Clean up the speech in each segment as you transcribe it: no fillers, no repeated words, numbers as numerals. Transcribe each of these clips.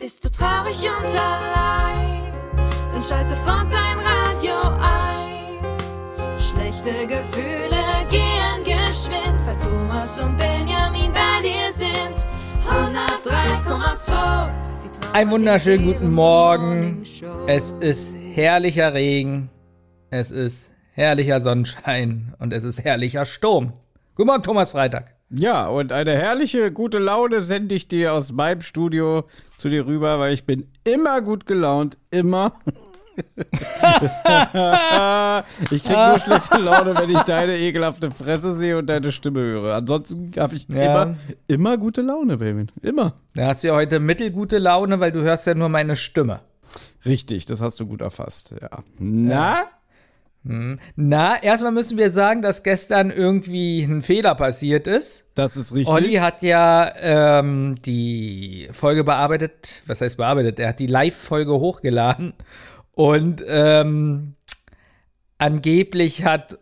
Bist du traurig und allein, dann schalt sofort dein Radio ein. Schlechte Gefühle gehen geschwind, weil Thomas und Benjamin bei dir sind. 103,2. Einen wunderschönen guten Morgen. Es ist herrlicher Regen, es ist herrlicher Sonnenschein und es ist herrlicher Sturm. Guten Morgen, Thomas Freitag. Ja, und eine herrliche, gute Laune sende ich dir aus meinem Studio zu dir rüber, weil ich bin immer gut gelaunt, immer. Ich krieg nur schlechte Laune, wenn ich deine ekelhafte Fresse sehe und deine Stimme höre. Ansonsten habe ich immer gute Laune, Baby. Immer. Da hast du ja heute mittelgute Laune, weil du hörst ja nur meine Stimme. Richtig, das hast du gut erfasst, ja. Na? Na, erstmal müssen wir sagen, dass gestern irgendwie ein Fehler passiert ist. Das ist richtig. Olli hat ja die Folge bearbeitet. Was heißt bearbeitet? Er hat die Live-Folge hochgeladen. Und angeblich hat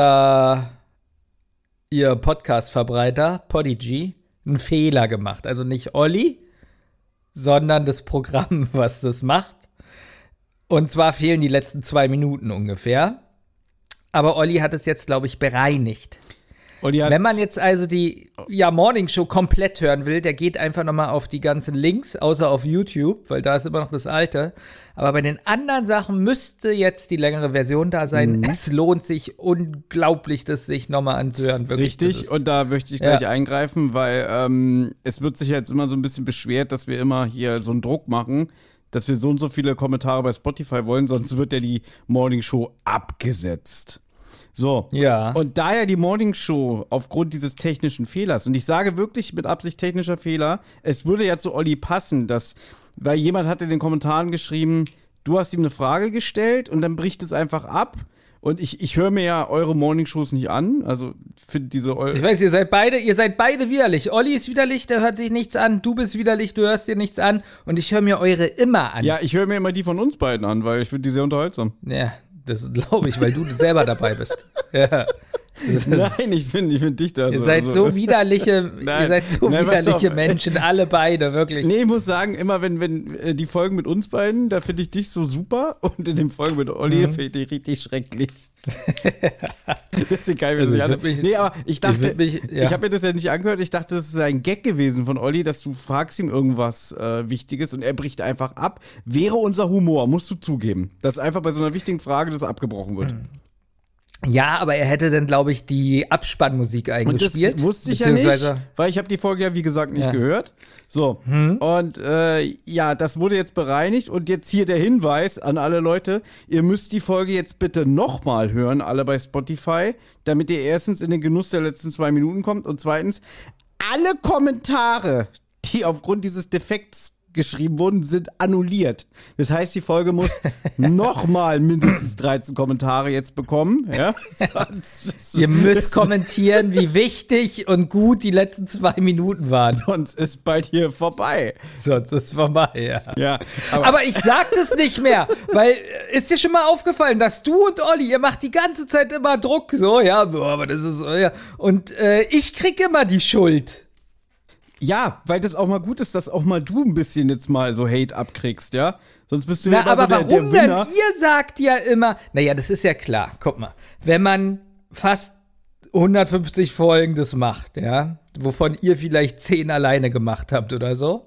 ihr Podcast-Verbreiter, Podigy, einen Fehler gemacht. Also nicht Olli, sondern das Programm, was das macht. Und zwar fehlen die letzten 2 Minuten ungefähr. Aber Olli hat es jetzt, glaube ich, bereinigt. Wenn man jetzt also die Morning Show komplett hören will, der geht einfach nochmal auf die ganzen Links, außer auf YouTube, weil da ist immer noch das Alte. Aber bei den anderen Sachen müsste jetzt die längere Version da sein. Es lohnt sich unglaublich, das sich nochmal anzuhören. Wirklich, richtig, und da möchte ich gleich eingreifen, weil es wird sich jetzt immer so ein bisschen beschwert, dass wir immer hier so einen Druck machen, dass wir so und so viele Kommentare bei Spotify wollen, sonst wird ja die Morning Show abgesetzt. So, ja. Und daher die Morning Show aufgrund dieses technischen Fehlers, und ich sage wirklich mit Absicht technischer Fehler, es würde ja zu Olli passen, weil jemand hat in den Kommentaren geschrieben, du hast ihm eine Frage gestellt und dann bricht es einfach ab. Und ich höre mir ja eure Morning-Shows nicht an, also für diese Ich weiß, ihr seid beide widerlich. Olli ist widerlich, der hört sich nichts an. Du bist widerlich, du hörst dir nichts an. Und ich höre mir eure immer an. Ja, ich höre mir immer die von uns beiden an, weil ich finde die sehr unterhaltsam. Ja, das glaube ich, weil du selber dabei bist. Ja. Nein, ich finde dich da so. Ihr seid so widerliche Menschen, alle beide, wirklich. Nee, ich muss sagen, immer wenn die Folgen mit uns beiden, da finde ich dich so super und in den Folgen mit Olli finde ich richtig schrecklich. Deswegen kann ich mir das nicht an. Nee, aber ich dachte, ich habe mir das ja nicht angehört, ich dachte, das ist ein Gag gewesen von Olli, dass du fragst ihm irgendwas Wichtiges und er bricht einfach ab. Wäre unser Humor, musst du zugeben, dass einfach bei so einer wichtigen Frage das abgebrochen wird. Ja, aber er hätte dann, glaube ich, die Abspannmusik eingespielt. Und das wusste ich ja nicht, weil ich habe die Folge ja, wie gesagt, nicht gehört. So, und das wurde jetzt bereinigt und jetzt hier der Hinweis an alle Leute, ihr müsst die Folge jetzt bitte nochmal hören, alle bei Spotify, damit ihr erstens in den Genuss der letzten 2 Minuten kommt und zweitens, alle Kommentare, die aufgrund dieses Defekts geschrieben wurden, sind annulliert. Das heißt, die Folge muss nochmal mindestens 13 Kommentare jetzt bekommen. Ja? Ihr müsst kommentieren, wie wichtig und gut die letzten 2 Minuten waren. Sonst ist bald hier vorbei. Ja. Aber ich sag das nicht mehr, weil ist dir schon mal aufgefallen, dass du und Olli, ihr macht die ganze Zeit immer Druck, aber das ist so, ja. Und ich krieg immer die Schuld. Ja, weil das auch mal gut ist, dass auch mal du ein bisschen jetzt mal so Hate abkriegst, ja? Sonst bist du ja immer aber so der warum Winner. denn? Ihr sagt ja immer, naja, das ist ja klar, guck mal, wenn man fast 150 Folgen das macht, ja, wovon ihr vielleicht 10 alleine gemacht habt oder so,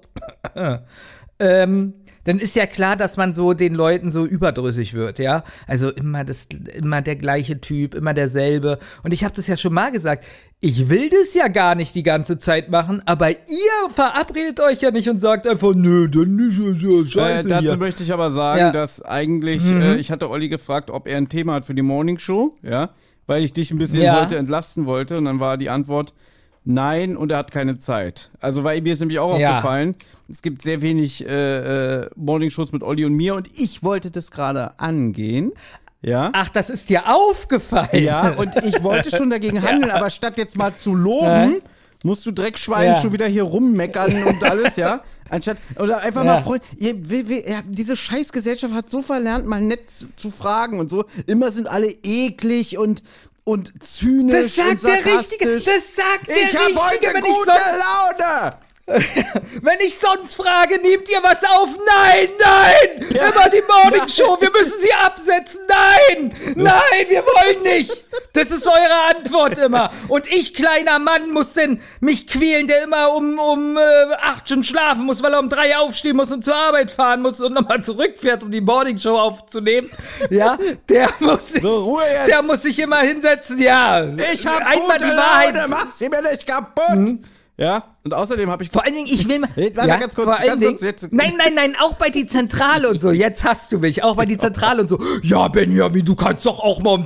dann ist ja klar, dass man so den Leuten so überdrüssig wird, ja. Also immer der gleiche Typ, immer derselbe. Und ich habe das ja schon mal gesagt, ich will das ja gar nicht die ganze Zeit machen, aber ihr verabredet euch ja nicht und sagt einfach, nö, dann nicht so scheiße dazu hier. möchte ich aber sagen, dass eigentlich, ich hatte Olli gefragt, ob er ein Thema hat für die Morning Show, ja, weil ich dich ein bisschen heute entlasten wollte. Und dann war die Antwort, nein, und er hat keine Zeit. Also, weil mir ist nämlich auch aufgefallen, es gibt sehr wenig Morningshows mit Olli und mir und ich wollte das gerade angehen. Ja. Ach, das ist dir aufgefallen. Ja, und ich wollte schon dagegen handeln, aber statt jetzt mal zu loben, musst du Dreckschwein schon wieder hier rummeckern und alles, ja. Anstatt, oder einfach mal Freund, diese Scheißgesellschaft hat so verlernt, mal nett zu fragen und so. Immer sind alle eklig und zynisch das sagt und sarkastisch. Das sagt der Richtige, ich hab heute gute Laune. Wenn ich sonst frage, nehmt ihr was auf? Nein, nein! Ja. Immer die Morning Show, wir müssen sie absetzen. Nein, nein, wir wollen nicht. Das ist eure Antwort immer. Und ich, kleiner Mann, muss denn mich quälen, der immer um 8 Stunden schlafen muss, weil er um 3 aufstehen muss und zur Arbeit fahren muss und nochmal zurückfährt, um die Morning Show aufzunehmen. Ja, der muss sich immer hinsetzen. Ja, ich hab einmal die Wahrheit. Laune, mach sie mir nicht kaputt. Ja, und außerdem habe ich... Vor allen Dingen, ich will mal... Ja, ganz kurz, jetzt. Nein, auch bei die Zentrale und so, jetzt hast du mich, auch bei die Zentrale und so. Ja, Benjamin, du kannst doch auch mal um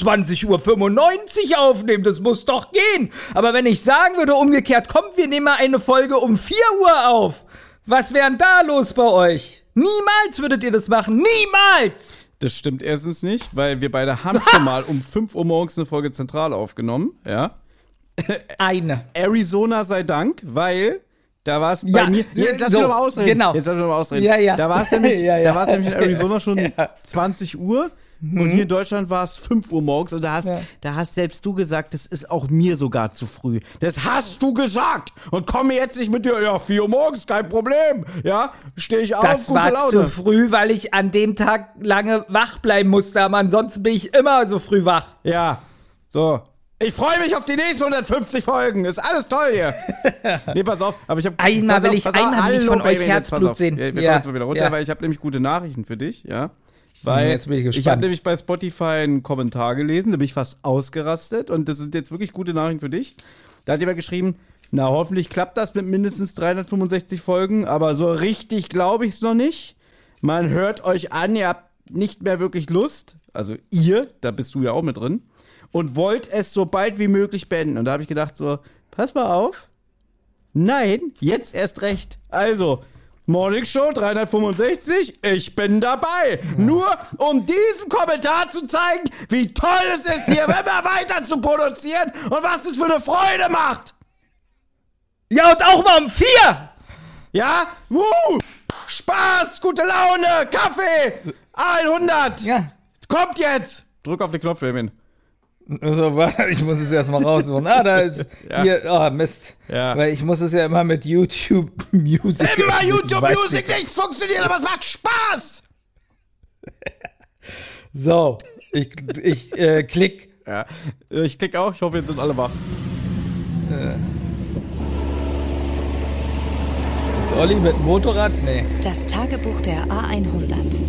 23:95 Uhr aufnehmen, das muss doch gehen. Aber wenn ich sagen würde, umgekehrt, kommt, wir nehmen mal eine Folge um 4 Uhr auf. Was wäre denn da los bei euch? Niemals würdet ihr das machen, niemals! Das stimmt erstens nicht, weil wir beide haben schon mal um 5 Uhr morgens eine Folge Zentrale aufgenommen, ja. Eine. Arizona sei Dank, weil da war es bei mir. Jetzt lass mich noch mal ausreden. Genau. Jetzt lass mich noch mal ausreden. Ja. Da war es nämlich, nämlich in Arizona schon 20 Uhr und hier in Deutschland war es 5 Uhr morgens und da hast selbst du gesagt, das ist auch mir sogar zu früh. Das hast du gesagt und komme jetzt nicht mit dir, 4 Uhr morgens, kein Problem. Ja, stehe ich auf, das gute Laune. Das war zu früh, weil ich an dem Tag lange wach bleiben musste, aber ansonsten bin ich immer so früh wach. Ja, so. Ich freue mich auf die nächsten 150 Folgen. Ist alles toll hier. Nee, pass auf. Aber ich hab, einmal will ich von euch Herzblut sehen. Wir kommen jetzt mal wieder runter, weil ich habe nämlich gute Nachrichten für dich. Ja. Weil jetzt bin ich gespannt. Ich habe nämlich bei Spotify einen Kommentar gelesen, da bin ich fast ausgerastet. Und das sind jetzt wirklich gute Nachrichten für dich. Da hat jemand geschrieben, na hoffentlich klappt das mit mindestens 365 Folgen. Aber so richtig glaube ich es noch nicht. Man hört euch an, ihr habt nicht mehr wirklich Lust. Also ihr, da bist du ja auch mit drin. Und wollt es so bald wie möglich beenden. Und da habe ich gedacht so, pass mal auf. Nein, jetzt erst recht. Also, Morning Show 365, ich bin dabei. Ja. Nur um diesen Kommentar zu zeigen, wie toll es ist, hier immer weiter zu produzieren und was es für eine Freude macht. Ja, und auch mal um 4. Ja, Spaß, gute Laune, Kaffee, 100. Ja. Kommt jetzt. Drück auf den Knopf, Benjamin. Also, warte, ich muss es erstmal raussuchen. Da ist hier, Mist. Ja. Weil ich muss es ja immer mit YouTube Music. Immer YouTube Music, nichts funktioniert, aber es macht Spaß! So, ich klick. Ja, ich klick auch, ich hoffe, jetzt sind alle wach. Ist Olli mit dem Motorrad? Nee. Das Tagebuch der A100.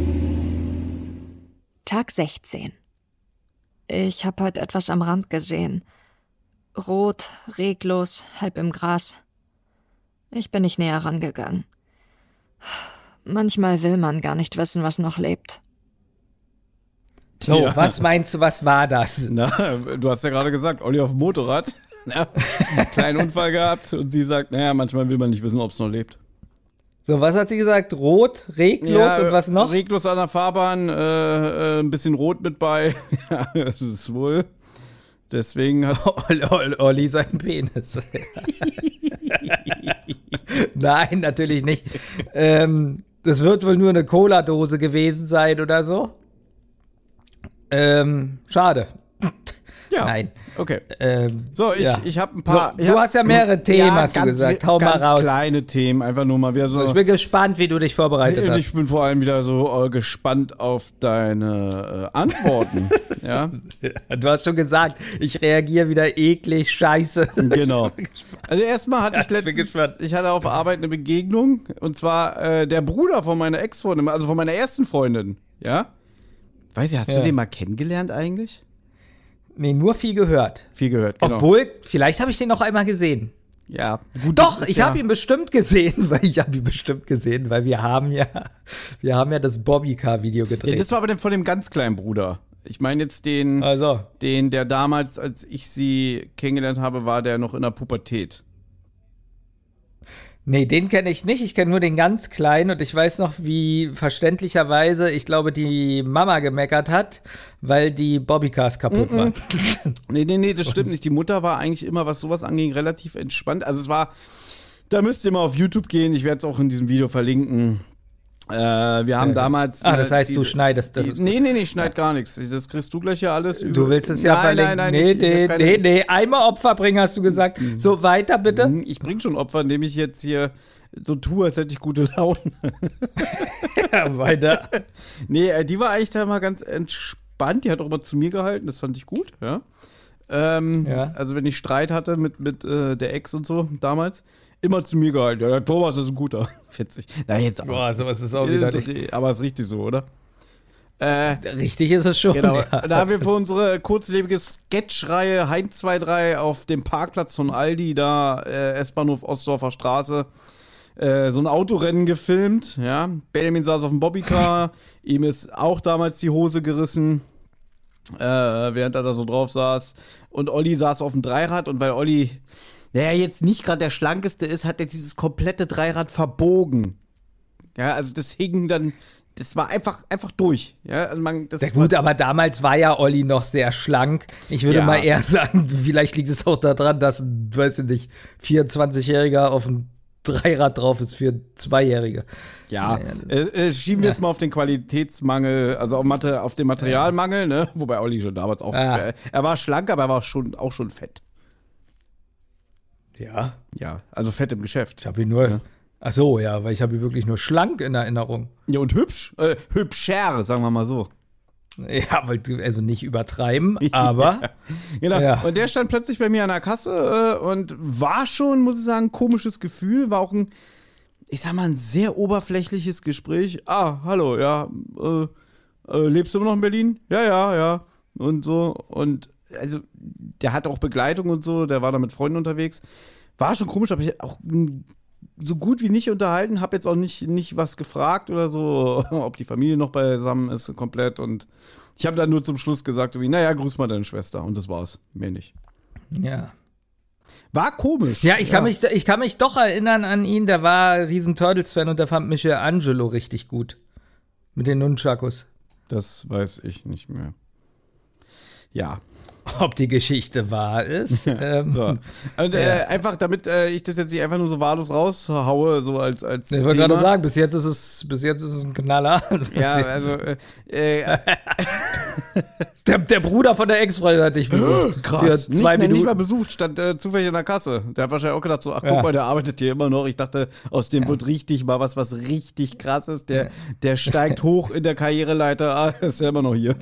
Tag 16. Ich habe heute etwas am Rand gesehen. Rot, reglos, halb im Gras. Ich bin nicht näher rangegangen. Manchmal will man gar nicht wissen, was noch lebt. So, was meinst du, was war das? Na, du hast ja gerade gesagt, Olli auf dem Motorrad. Ja, einen kleinen Unfall gehabt und sie sagt, manchmal will man nicht wissen, ob es noch lebt. So, was hat sie gesagt? Rot, reglos und was noch? Reglos an der Fahrbahn, ein bisschen rot mit bei. Ja, das ist wohl. Deswegen hat Olli seinen Penis. Nein, natürlich nicht. Das wird wohl nur eine Cola-Dose gewesen sein oder so. Schade. Ja. Nein. Okay. Ich habe ein paar. So, du hast ja mehrere Themen, hast du gesagt. Hau mal raus. Kleine Themen, einfach nur mal wieder so. Ich bin gespannt, wie du dich vorbereitet hast. Ich bin vor allem wieder so gespannt auf deine Antworten. Ja? Du hast schon gesagt, ich reagiere wieder eklig, scheiße. Genau. Also erstmal hatte ich ich hatte auf Arbeit eine Begegnung und zwar der Bruder von meiner Ex-Freundin, also von meiner ersten Freundin. Ja? Weiß ich, hast du den mal kennengelernt eigentlich? Nee, nur viel gehört. Viel gehört, genau. Obwohl, vielleicht habe ich den noch einmal gesehen. Ja. Gut, doch, ich habe ihn bestimmt gesehen, weil wir haben ja das Bobbycar-Video gedreht. Ja, das war aber von dem ganz kleinen Bruder. Ich meine jetzt den, der damals, als ich sie kennengelernt habe, war der noch in der Pubertät. Nee, den kenne ich nicht. Ich kenne nur den ganz Kleinen und ich weiß noch, wie verständlicherweise, ich glaube, die Mama gemeckert hat, weil die Bobbycars kaputt waren. Nee, das stimmt nicht. Die Mutter war eigentlich immer, was sowas anging, relativ entspannt. Also es war, da müsst ihr mal auf YouTube gehen, ich werde es auch in diesem Video verlinken. Wir haben damals. Das heißt, du schneidest das. Nee, ich schneid gar nichts. Das kriegst du gleich ja alles. Du willst es ja verlinken. Nein, nee. Einmal Opfer bringen, hast du gesagt. So, weiter bitte. Ich bring schon Opfer, indem ich jetzt hier so tue, als hätte ich gute Laune. Ja, weiter. Nee, die war eigentlich da mal ganz entspannt. Die hat auch immer zu mir gehalten. Das fand ich gut, ja. Also, wenn ich Streit hatte mit der Ex und so damals, immer zu mir gehalten. Ja, der Thomas ist ein guter. Witzig. Na, jetzt aber. Boah, sowas ist auch wieder nicht. Aber ist richtig so, oder? Richtig ist es schon. Genau. Ja. Da haben wir für unsere kurzlebige Sketchreihe Heinz 23 auf dem Parkplatz von Aldi, da S-Bahnhof Ostdorfer Straße, so ein Autorennen gefilmt. Ja? Benjamin saß auf dem Bobbycar. Ihm ist auch damals die Hose gerissen, während er da so drauf saß. Und Olli saß auf dem Dreirad. Und weil Olli jetzt nicht gerade der Schlankeste ist, hat er dieses komplette Dreirad verbogen. Ja, also das hing dann, das war einfach durch. Ja, also gut, aber damals war ja Olli noch sehr schlank. Ich würde mal eher sagen, vielleicht liegt es auch daran, dass ein, weiß ich nicht, 24-Jähriger auf dem Dreirad drauf ist für 2-Jährige. Ja, schieben wir es mal auf den Qualitätsmangel, also auf den Materialmangel, ne? Wobei Olli schon damals auch, er war schlank, aber er war auch schon fett. Ja. Ja, also fett im Geschäft. Ich habe ihn nur, ach so, ja, weil ich habe ihn wirklich nur schlank in Erinnerung. Ja, und hübscher, sagen wir mal so. Ja, also nicht übertreiben, aber. Genau. Ja. Und der stand plötzlich bei mir an der Kasse und war schon, muss ich sagen, ein komisches Gefühl. War auch ein sehr oberflächliches Gespräch. Hallo, ja, lebst du immer noch in Berlin? Ja. Und so. Und also, der hatte auch Begleitung und so, der war da mit Freunden unterwegs. War schon komisch, aber ich auch so gut wie nicht unterhalten, habe jetzt auch nicht was gefragt oder so, ob die Familie noch beisammen ist komplett. Und ich habe dann nur zum Schluss gesagt, grüß mal deine Schwester. Und das war's, mehr nicht. Ja. War komisch. Ja, ich kann mich doch erinnern an ihn, der war riesen Turtles-Fan und der fand Michelangelo richtig gut. Mit den Nunchakus. Das weiß ich nicht mehr. Ja. Ob die Geschichte wahr ist. So. Und einfach, damit ich das jetzt nicht einfach nur so wahllos raushaue, so als ich wollte gerade sagen, bis jetzt ist es ein Knaller. Ja, also der Bruder von der Ex-Freundin hat dich besucht. Krass. Für 2 Minuten. Nicht mal besucht, stand zufällig in der Kasse. Der hat wahrscheinlich auch gedacht so, guck mal, der arbeitet hier immer noch. Ich dachte, aus dem wird richtig mal was richtig krass ist. Der steigt hoch in der Karriereleiter. Ist ja immer noch hier.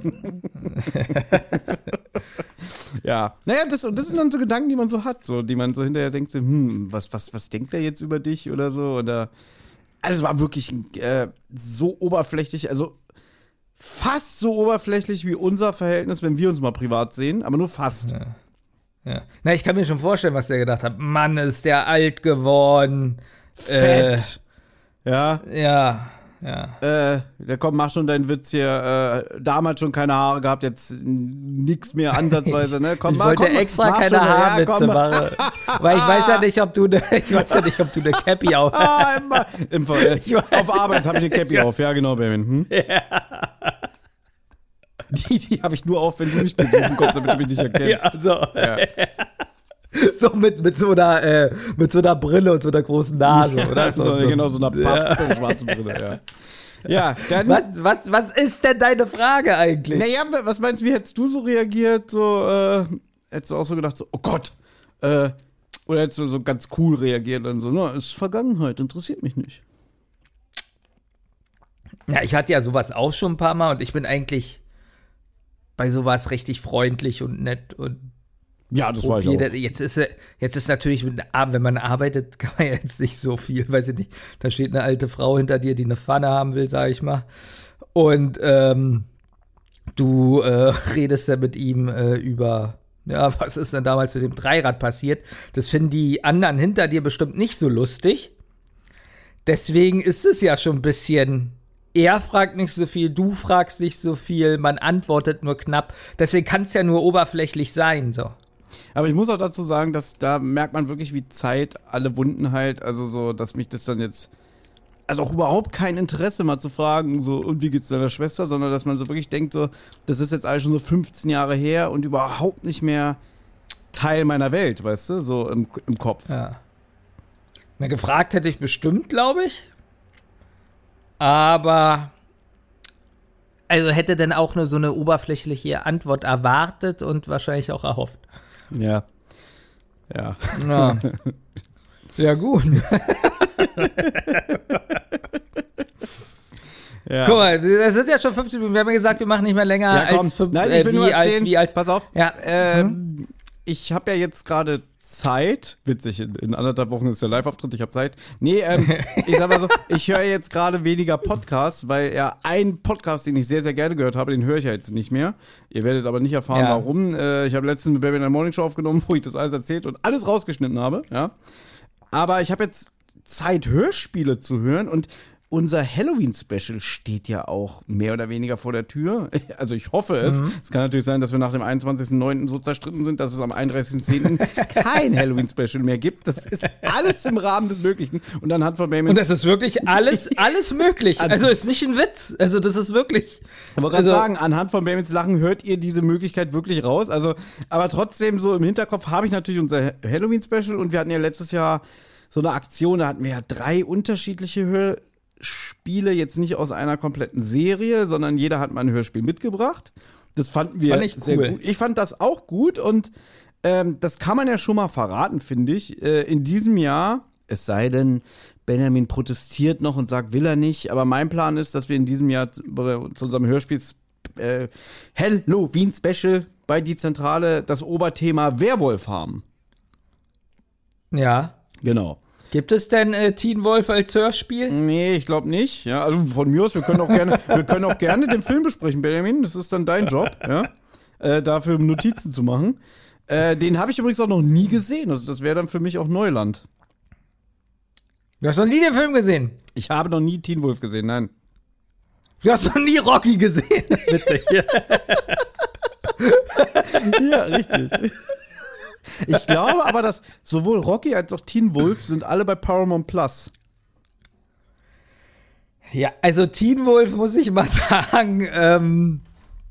Ja, naja, das sind dann so Gedanken, die man so hat, so, die man so hinterher denkt, so, was denkt er jetzt über dich oder so, oder, also es war wirklich so oberflächlich, also fast so oberflächlich wie unser Verhältnis, wenn wir uns mal privat sehen, aber nur fast. Ja. Na, ich kann mir schon vorstellen, was der gedacht hat. Mann, ist der alt geworden. Fett. Ja. Komm, mach schon deinen Witz hier. Damals schon keine Haare gehabt, jetzt nix mehr ansatzweise, ne? Ich wollte extra keine Haarwitze machen. Weil ich weiß ja nicht, ob du eine Cappy auf hast. Auf Arbeit habe ich eine Cappy auf, ja genau, Benjamin. Ja. Die habe ich nur auf, wenn du mich besuchen kommst, damit du mich nicht erkennst. Ja, so. Ja. So mit so einer Brille und so einer großen Nase, oder? Genau, so einer schwarzen Brille, ja. Ja, dann. Was ist denn deine Frage eigentlich? Naja, was meinst du, wie hättest du so reagiert? So, hättest du auch so gedacht, so, oh Gott. Oder hättest du so ganz cool reagiert und so, ist Vergangenheit, interessiert mich nicht. Ja, ich hatte ja sowas auch schon ein paar Mal und ich bin eigentlich bei sowas richtig freundlich und nett und ja, das war ich auch. Jetzt ist natürlich, wenn man arbeitet, kann man ja jetzt nicht so viel, weiß ich nicht. Da steht eine alte Frau hinter dir, die eine Pfanne haben will, sag ich mal. Und du redest ja mit ihm über, was ist denn damals mit dem Dreirad passiert? Das finden die anderen hinter dir bestimmt nicht so lustig. Deswegen ist es ja schon ein bisschen, er fragt nicht so viel, du fragst nicht so viel, man antwortet nur knapp. Deswegen kann es ja nur oberflächlich sein, so. Aber ich muss auch dazu sagen, dass da merkt man wirklich, wie Zeit alle Wunden heilt. Also so, dass mich das dann jetzt, also auch überhaupt kein Interesse mal zu fragen, so, und wie geht's deiner Schwester, sondern dass man so wirklich denkt, so, das ist jetzt alles schon so 15 Jahre her und überhaupt nicht mehr Teil meiner Welt, weißt du, so im Kopf. Ja. Na, gefragt hätte ich bestimmt, glaube ich. aber also hätte dann auch nur so eine oberflächliche Antwort erwartet und wahrscheinlich auch erhofft. Ja. Ja, gut. Ja. Guck mal, das sind ja schon 15 Minuten. Wir haben ja gesagt, wir machen nicht mehr länger als 5 Nein, ich will nur erzählen, als pass auf. Ja. Ich habe ja jetzt gerade Zeit. Witzig, in 1,5 Wochen ist der Live-Auftritt, ich habe Zeit. Nee, ich sag mal so, ich höre jetzt gerade weniger Podcasts, weil ja ein Podcast, den ich sehr, sehr gerne gehört habe, den höre ich ja jetzt nicht mehr. Ihr werdet aber nicht erfahren, warum. Ich habe letztens eine Baby in der Morning Show aufgenommen, wo ich das alles erzählt und alles rausgeschnitten habe. Ja. Aber ich habe jetzt Zeit, Hörspiele zu hören und unser Halloween-Special steht ja auch mehr oder weniger vor der Tür. Also ich hoffe es. Es kann natürlich sein, dass wir nach dem 21.09. so zerstritten sind, dass es am 31.10. kein Halloween-Special mehr gibt. Das ist alles im Rahmen des Möglichen. Und anhand von Baymax. Und das ist wirklich alles möglich. Also ist nicht ein Witz. Also das ist wirklich. Ich wollte gerade sagen, anhand von Baymax Lachen hört ihr diese Möglichkeit wirklich raus. Also, aber trotzdem so im Hinterkopf habe ich natürlich unser Halloween-Special. Und wir hatten ja letztes Jahr so eine Aktion, da hatten wir ja 3 unterschiedliche Hörspiele, jetzt nicht aus einer kompletten Serie, sondern jeder hat mal ein Hörspiel mitgebracht. Das fanden wir sehr gut. Ich fand das auch gut und das kann man ja schon mal verraten, finde ich. In diesem Jahr, es sei denn, Benjamin protestiert noch und sagt, will er nicht, aber mein Plan ist, dass wir in diesem Jahr zu unserem Hörspiel Halloween-Special bei Die Zentrale das Oberthema Werwolf haben. Ja. Genau. Gibt es denn Teen Wolf als Hörspiel? Nee, ich glaube nicht. Ja, also von mir aus, wir können auch gerne den Film besprechen, Benjamin. Das ist dann dein Job, ja, dafür Notizen zu machen. Den habe ich übrigens auch noch nie gesehen. Also das wäre dann für mich auch Neuland. Du hast noch nie den Film gesehen? Ich habe noch nie Teen Wolf gesehen, nein. Du hast noch nie Rocky gesehen? Witzig. Ja, richtig. Ich glaube aber, dass sowohl Rocky als auch Teen Wolf sind alle bei Paramount Plus. Ja, also Teen Wolf, muss ich mal sagen,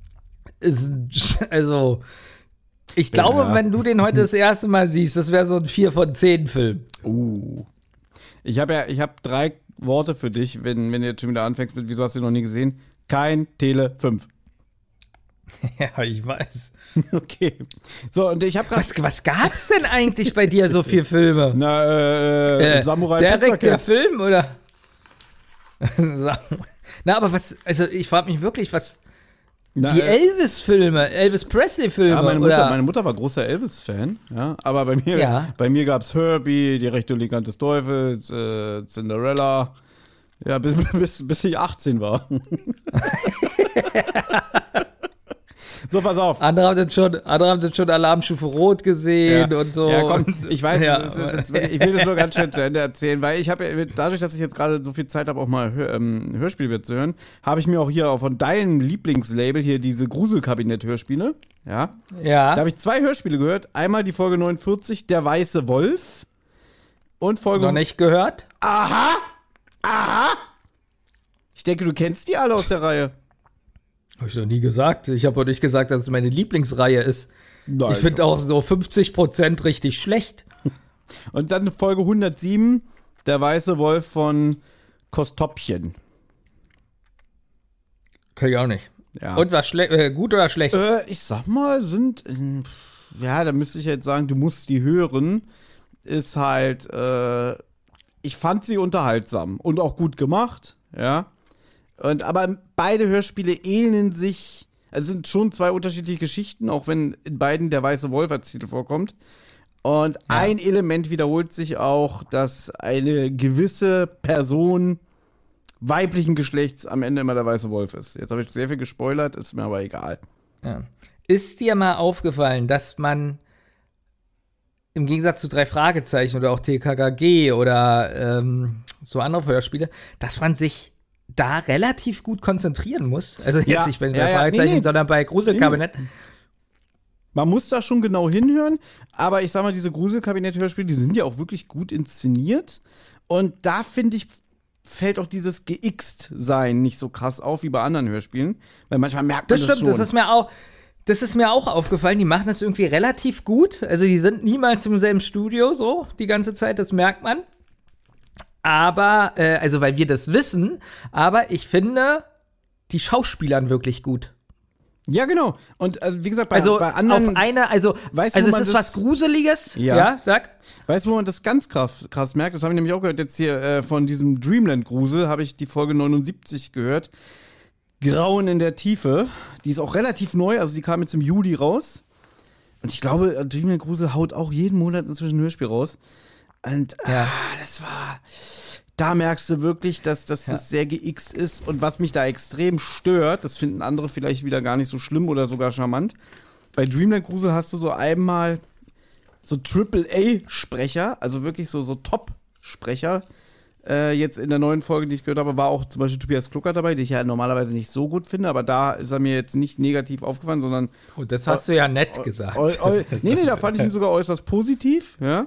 ich glaube, wenn du den heute das erste Mal siehst, das wäre so ein 4 von 10 Film. Ich hab 3 Worte für dich, wenn du jetzt schon wieder anfängst mit, wieso hast du ihn noch nie gesehen? Kein Tele 5. Ja, ich weiß. Okay. So, und ich habe gerade. Was gab's denn eigentlich bei dir so für Filme? Samurai direkt der Film, oder? Na, aber was, also ich frage mich wirklich, was. Die Elvis-Filme, Elvis Presley-Filme. Ja, meine Mutter war großer Elvis-Fan, ja. Aber bei mir gab's Herbie, Die rechte Ligand des Teufels, Cinderella. Ja, bis ich 18 war. So, pass auf. Andere haben dann schon Alarmstufe Rot gesehen und so. Ja, komm, ich weiß, ich will das nur ganz schnell zu Ende erzählen, weil ich habe dadurch, dass ich jetzt gerade so viel Zeit habe, auch mal Hörspiele zu hören, habe ich mir auch hier von deinem Lieblingslabel hier diese Gruselkabinett-Hörspiele, ja. Da habe ich 2 Hörspiele gehört. Einmal die Folge 49, Der weiße Wolf. Und Folge... Noch nicht gehört? Aha! Ich denke, du kennst die alle aus der Reihe. Habe ich noch nie gesagt. Ich habe auch nicht gesagt, dass es meine Lieblingsreihe ist. Nein, ich finde auch so 50% richtig schlecht. Und dann Folge 107, Der weiße Wolf von Kostopchen. Kann ich auch nicht. Ja. Und was gut oder schlecht? Ich sag mal, da müsste ich jetzt sagen, du musst die hören. Ist halt, ich fand sie unterhaltsam und auch gut gemacht, ja. Aber beide Hörspiele ähneln sich, es sind schon 2 unterschiedliche Geschichten, auch wenn in beiden der weiße Wolf als Titel vorkommt. Und ein Element wiederholt sich auch, dass eine gewisse Person weiblichen Geschlechts am Ende immer der weiße Wolf ist. Jetzt habe ich sehr viel gespoilert, ist mir aber egal. Ja. Ist dir mal aufgefallen, dass man im Gegensatz zu 3 Fragezeichen oder auch TKKG oder so andere Hörspiele, dass man sich da relativ gut konzentrieren muss? Also jetzt nicht bei den 3 Fragezeichen, sondern bei Gruselkabinett. Man muss da schon genau hinhören, aber ich sag mal, diese Gruselkabinett-Hörspiele, die sind ja auch wirklich gut inszeniert. Und da, finde ich, fällt auch dieses Geixt-Sein nicht so krass auf wie bei anderen Hörspielen. Weil manchmal merkt man das schon. Das ist mir auch aufgefallen. Die machen das irgendwie relativ gut. Also die sind niemals im selben Studio so die ganze Zeit, das merkt man. Aber, also weil wir das wissen, aber ich finde die Schauspielern wirklich gut. Ja, genau. Und wie gesagt, bei auf anderen. es ist was Gruseliges. Ja, sag. Weißt du, wo man das ganz krass merkt? Das habe ich nämlich auch gehört, jetzt hier von diesem Dreamland-Grusel, habe ich die Folge 79 gehört. Grauen in der Tiefe. Die ist auch relativ neu, also die kam jetzt im Juli raus. Und ich glaube, Dreamland-Grusel haut auch jeden Monat inzwischen ein Hörspiel raus. Und da merkst du wirklich, dass das sehr geixt ist. Und was mich da extrem stört, das finden andere vielleicht wieder gar nicht so schlimm oder sogar charmant. Bei Dreamland Grusel hast du so einmal so AAA-Sprecher, also wirklich so Top-Sprecher. Jetzt in der neuen Folge, die ich gehört habe, war auch zum Beispiel Tobias Kluckert dabei, den ich ja normalerweise nicht so gut finde, aber da ist er mir jetzt nicht negativ aufgefallen, sondern. Oh, das hast du ja nett gesagt. Nee, da fand ich ihn sogar äußerst positiv, ja.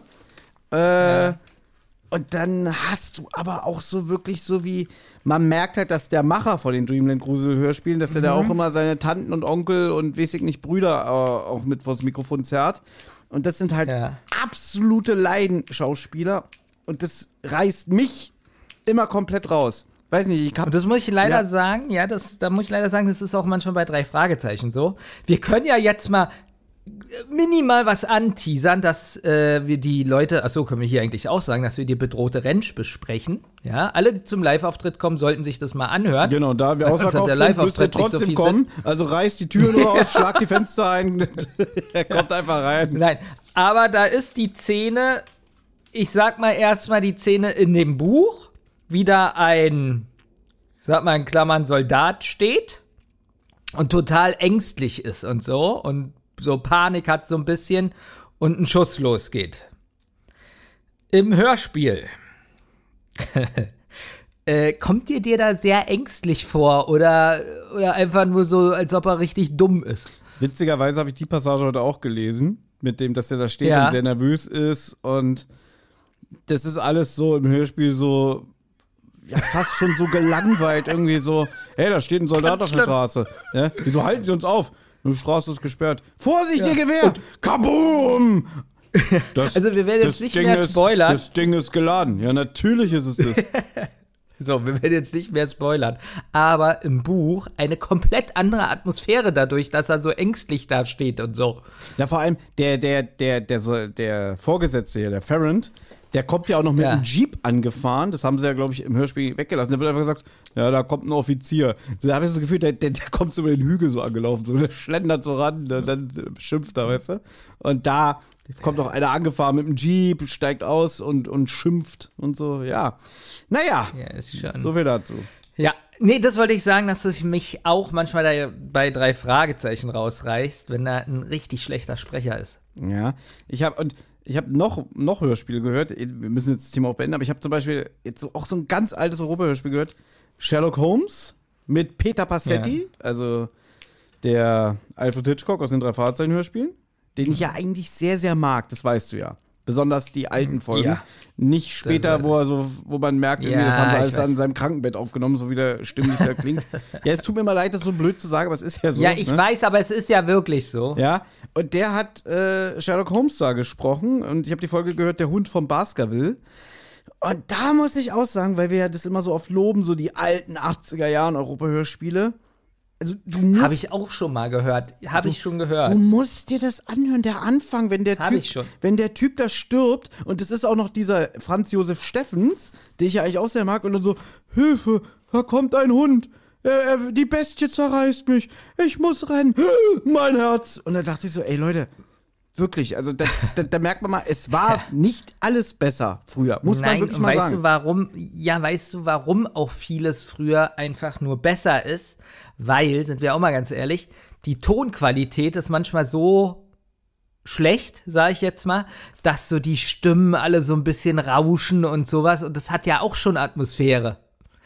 Und dann hast du aber auch so wirklich so wie, man merkt halt, dass der Macher von den Dreamland-Grusel-Hörspielen, dass der da auch immer seine Tanten und Onkel und weiß ich nicht, Brüder auch mit vors Mikrofon zerrt. Und das sind halt absolute Leidenschauspieler. Und das reißt mich immer komplett raus. Weiß nicht, und das muss ich leider sagen, da muss ich leider sagen, das ist auch manchmal bei 3 Fragezeichen so. Wir können ja jetzt mal minimal was anteasern, dass wir die Leute, achso, können wir hier eigentlich auch sagen, dass wir die bedrohte Rentsch besprechen. Ja, alle, die zum Live-Auftritt kommen, sollten sich das mal anhören. Genau, da wir ausverkauft sind, müsst ihr trotzdem kommen. Also reißt die Türen nur auf, schlagt die Fenster ein, er kommt einfach rein. Nein, aber da ist die Szene, ich sag mal erstmal die Szene in dem Buch, wie da ein, ich sag mal in Klammern, Soldat steht und total ängstlich ist und so Panik hat so ein bisschen und ein Schuss losgeht. Im Hörspiel kommt ihr dir da sehr ängstlich vor oder einfach nur so, als ob er richtig dumm ist? Witzigerweise habe ich die Passage heute auch gelesen, mit dem, dass er da steht und sehr nervös ist und das ist alles so im Hörspiel so, ja, fast schon so gelangweilt, irgendwie so, hey, da steht ein Soldat auf der Straße. Ja? Wieso halten Sie uns auf? Die Straße ist gesperrt. Vorsicht, ihr Gewehr! Und Kaboom! Also wir werden jetzt nicht mehr spoilern. Das Ding ist geladen. Ja, natürlich ist es das. So, wir werden jetzt nicht mehr spoilern. Aber im Buch eine komplett andere Atmosphäre dadurch, dass er so ängstlich da steht und so. Ja, vor allem der Vorgesetzte hier, der Ferrand, der kommt ja auch noch mit einem Jeep angefahren. Das haben sie ja, glaube ich, im Hörspiel weggelassen. Da wird einfach gesagt, ja, da kommt ein Offizier. Da habe ich das Gefühl, der kommt so über den Hügel so angelaufen. So, der schlendert so ran, dann schimpft er, weißt du? Und da kommt auch einer angefahren mit dem Jeep, steigt aus und schimpft und so, ja. Naja, ist schon. So viel dazu. Ja, nee, das wollte ich sagen, dass es mich auch manchmal da bei 3 Fragezeichen rausreißt, wenn da ein richtig schlechter Sprecher ist. Ja, ich habe noch Hörspiele gehört. Wir müssen jetzt das Thema auch beenden, aber ich habe zum Beispiel jetzt auch so ein ganz altes Europa-Hörspiel gehört. Sherlock Holmes mit Peter Passetti, also der Alfred Hitchcock aus den 3 Fragezeichen-Hörspielen, den ich ja eigentlich sehr, sehr mag, das weißt du ja. Besonders die alten Folgen. Ja. Nicht später, wo man merkt, irgendwie, das haben sie alles an seinem Krankenbett aufgenommen, so wie der stimmlich da klingt. Ja, es tut mir mal leid, das so blöd zu sagen, aber es ist ja so. Ja, ich weiß, aber es ist ja wirklich so. Ja, und der hat Sherlock Holmes da gesprochen und ich habe die Folge gehört, der Hund von Baskerville. Und da muss ich auch sagen, weil wir ja das immer so oft loben, so die alten 80er Jahren Europa-Hörspiele. Also, habe ich auch schon mal gehört. Habe ich schon gehört. Du musst dir das anhören, der Anfang, wenn der Typ da stirbt, und das ist auch noch dieser Franz Josef Steffens, den ich ja eigentlich auch sehr mag, und dann so, Hilfe, da kommt ein Hund, die Bestie zerreißt mich, ich muss rennen, mein Herz. Und da dachte ich so, ey Leute, wirklich, also da merkt man mal, es war nicht alles besser früher, muss man wirklich mal sagen. Weißt du, warum auch vieles früher einfach nur besser ist? Weil, sind wir auch mal ganz ehrlich, die Tonqualität ist manchmal so schlecht, sag ich jetzt mal, dass so die Stimmen alle so ein bisschen rauschen und sowas, und das hat ja auch schon Atmosphäre.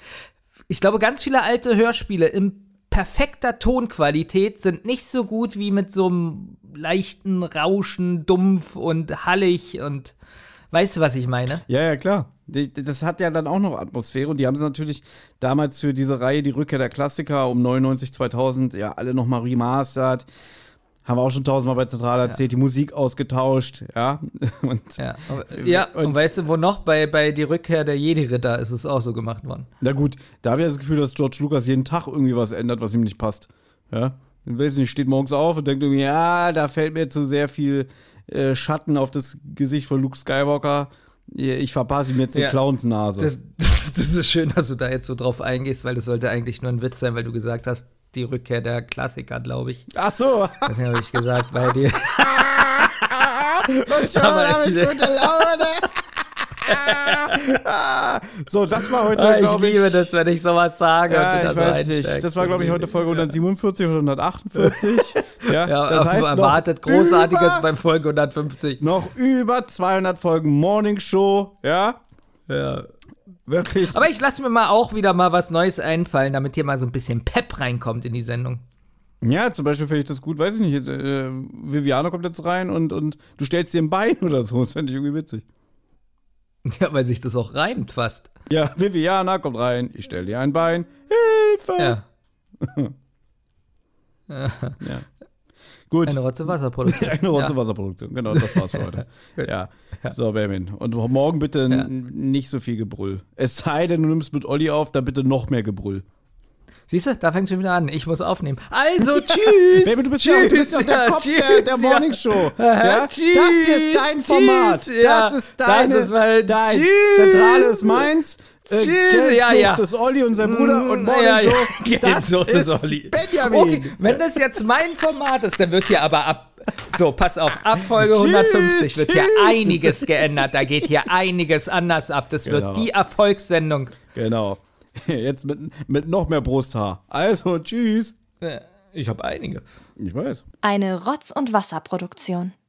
Ich glaube, ganz viele alte Hörspiele in perfekter Tonqualität sind nicht so gut wie mit so einem leichten Rauschen, dumpf und hallig, und weißt du, was ich meine? Ja, klar. Das hat ja dann auch noch Atmosphäre, und die haben sie natürlich damals für diese Reihe, die Rückkehr der Klassiker um 99, 2000, ja alle nochmal remastert. Haben wir auch schon 1000-mal bei Zentral erzählt, die Musik ausgetauscht, ja. Und weißt du, wo noch? Bei die Rückkehr der Jedi-Ritter ist es auch so gemacht worden. Na gut, da habe ich das Gefühl, dass George Lucas jeden Tag irgendwie was ändert, was ihm nicht passt. Ja. Ich weiß nicht, steht morgens auf und denkt irgendwie, ja, da fällt mir zu sehr viel Schatten auf das Gesicht von Luke Skywalker. Ich verpasse ihm jetzt die Clownsnase. Das ist schön, dass du da jetzt so drauf eingehst, weil das sollte eigentlich nur ein Witz sein, weil du gesagt hast, die Rückkehr der Klassiker, glaube ich. Ach so. Deswegen habe ich gesagt, weil die. Und schon habe ich gute Laune. So, das war heute, glaube ich. Ich liebe das, wenn ich sowas sage. Ja, ich weiß nicht. Das war, glaube ich, heute Folge 147 oder 148. Das heißt erwartet Großartiges beim Folge 150. Noch über 200 Folgen Morning Show, ja? Ja. Wirklich. Aber ich lasse mir mal auch wieder mal was Neues einfallen, damit hier mal so ein bisschen Pep reinkommt in die Sendung. Ja, zum Beispiel finde ich das gut, weiß ich nicht, jetzt, Viviane kommt jetzt rein und du stellst dir ein Bein oder so, das fände ich irgendwie witzig. Ja, weil sich das auch reimt fast. Ja, Viviana kommt rein, ich stell dir ein Bein, Hilfe! Ja. Gut. Eine Rotze-Wasser-Produktion. Eine Rotze-Wasser-Produktion, genau, das war's für heute. Ja. So, Benjamin. Und morgen bitte nicht so viel Gebrüll. Es sei denn, du nimmst mit Olli auf, da bitte noch mehr Gebrüll. Siehst du, da fängt schon wieder an. Ich muss aufnehmen. Also, tschüss. Baby, du bist ja der Kopf der Morning Show. Ja? Tschüss. Das hier ist dein Format. Ja. Das ist dein. Tschüss. Zentrale ist meins. Tschüss. Geldsucht ist Olli und sein Bruder und Morning Show. Das ist Olli. Benjamin. Okay, wenn das jetzt mein Format ist, dann wird hier aber so, pass auf, ab Folge 150 wird hier einiges geändert. Da geht hier einiges anders ab. Das wird die Erfolgssendung. Genau. Jetzt mit noch mehr Brusthaar. Also, tschüss. Ich habe einige. Ich weiß. Eine Rotz- und Wasserproduktion.